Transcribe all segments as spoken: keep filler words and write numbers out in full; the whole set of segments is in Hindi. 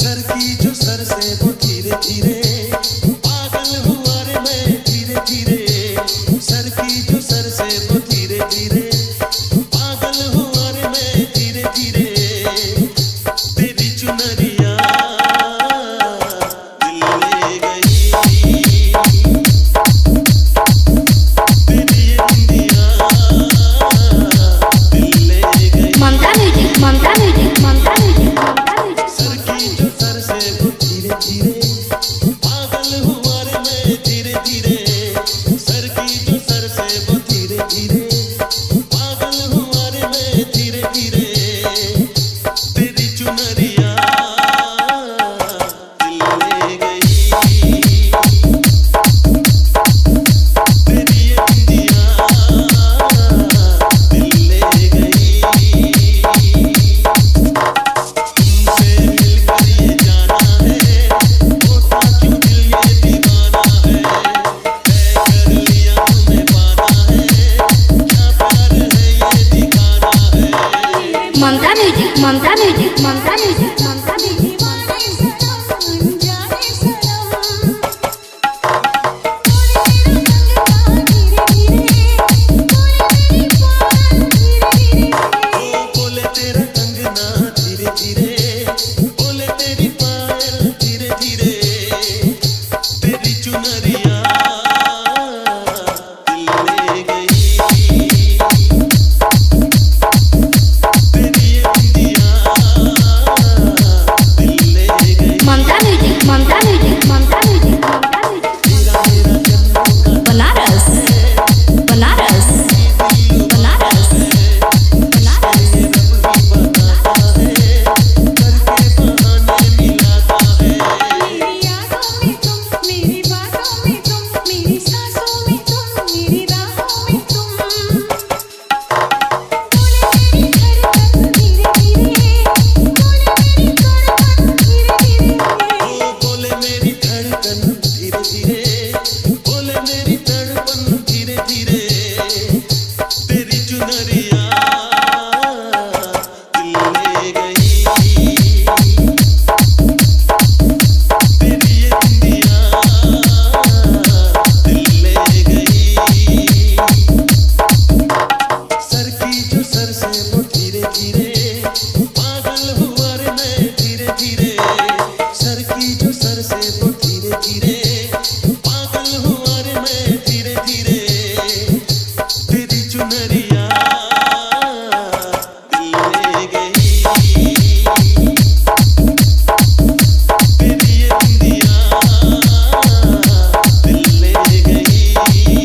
सर की जो सर से वो धीरे धीरे पागल हुआ रे मैं धीरे धीरे। सर की जो सर से वो धीरे धीरे पागल हुआ रे मैं धीरे धीरे। तेरी चुनरिया दिल ले गई, तेरी ये बिंदिया दिल ले गई। Mamta music, Mamta music, Mamta music. Sir की जो सर से वो धीरे धीरे पागल हुआ रे मैं धीरे धीरे। सर की जो सर से वो धीरे धीरे पागल हुआ रे मैं धीरे धीरे। तेरी चुनरिया दिल ले गई, तेरी ये बिंदिया दिल ले गई। तुमसे मिलकर ये जाना है, होता क्यों दिल ये दीवाना है। तय कर लिया तुम्हें पाना है, क्या प्यार है ये दिखाना है। Mamta music, Mamta music, Mamta music, Mamta music. ओ बोले तेरा कंगना धीरे धीरे, बोले तेरी पायल धीरे धीरे। तेरी चुनरिया दिल ले गई, तेरी ये बिंदिया दिल ले गई। Mamta music, Mamta music, Mamta music, Mamta music. तेरा मेरा जन्मों का बनारस, बनारस, बनारस, बनारस। ये रब ही बताता है, करके बहाने मिलाता है। मेरी यादों में तुम, मेरी बातों में तुम, मेरी सांसों में तुम, मेरी राहों में तुम। बोले मेरी धड़कन धीरे धीरे, बोले मेरी तड़पन धीरे धीरे। ओ बोले मेरी धड़कन धीरे धीरे, बोले मेरी तड़पन धीरे धीरे। तेरी चुनरिया दिल ले गई, तेरी ये बिंदिया दिल ले गई। सर की जो सर से वो धीरे धीरे पागल हुआ रे मैं धीरे धीरे। सर की जो सर से वो धीरे धीरे पागल हुआ रे मैं धीरे धीरे। तेरी चुनरिया दिल ले गई, तेरी ये बिंदिया दिल ले गई।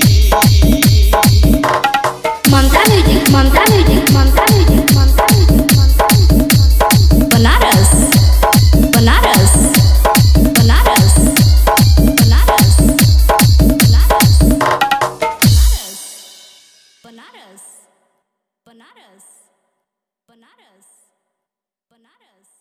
Mamta music, Mamta music, Mamta music, Mamta music, Mamta music. Banaras, Banaras, Banaras, Banaras, Banaras, Banaras, Banaras, Banaras, Banaras, Banaras.